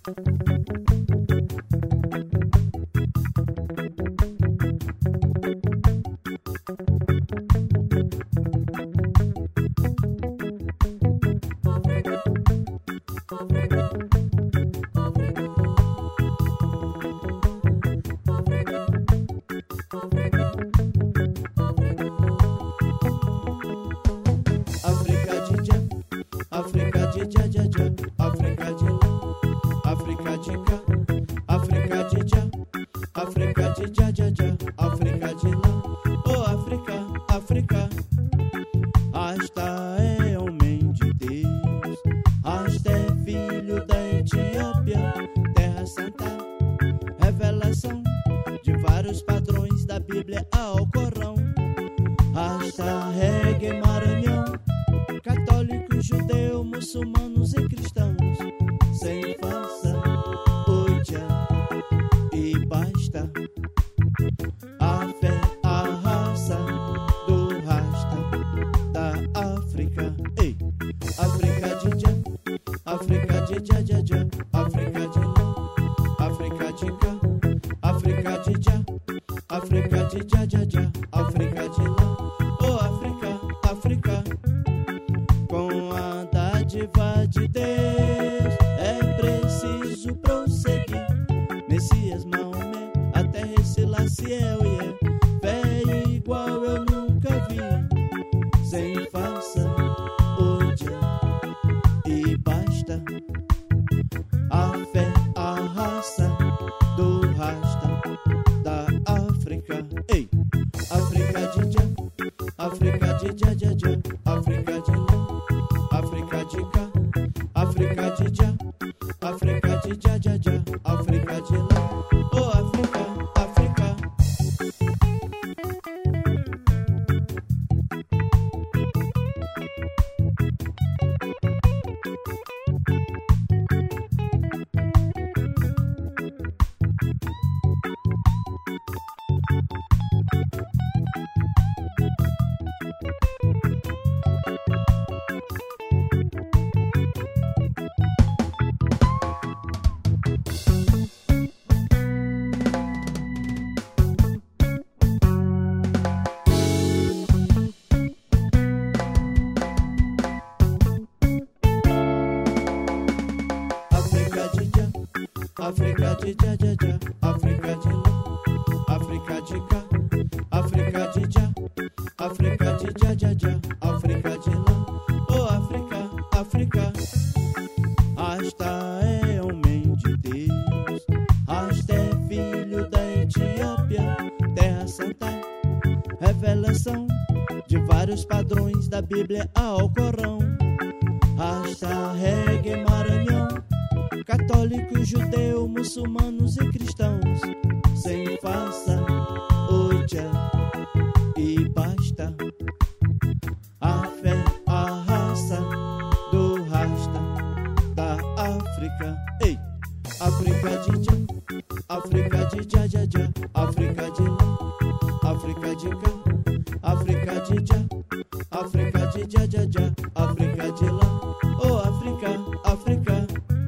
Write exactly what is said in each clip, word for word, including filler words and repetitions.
África de já já já, África de lá, África de cá, África de já, África de já já já, África de lá, oh África, África, Asta é homem de Deus, Asta é filho da Etiópia, terra santa, revelação de vários padrões da Bíblia ao Corão, Asta, reggae, Maranhão, católico, judeu, muçulmanos e cristãos, sem farsa, odia e basta. A fé, a raça do rasta da África. Ei, África de já, África de já já já, África de lá, África de cá, África de já, África de já já já, África de lá, oh África, África.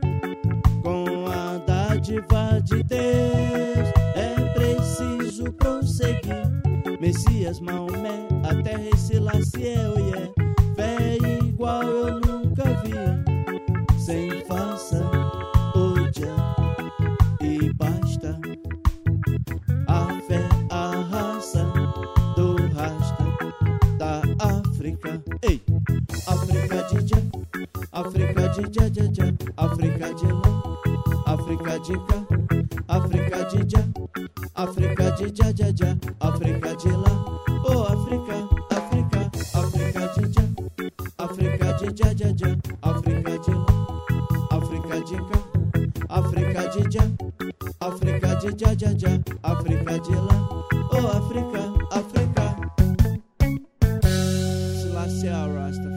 Dádiva de Deus, é preciso prosseguir. Messias, Maomé, a terra e Selassie, yeah. Fé igual eu nunca vi, sem farsa, odia e basta. A fé, a raça do rasta da África. Ei, África de já, África de já já já, África de lá, África de cá, África de já, África de já já já, África de lá, oh África, África, África de já, África de já já já, África de lá, África de cá, África de já, África de já já já, África de lá, oh África, África. Selassie Rasta.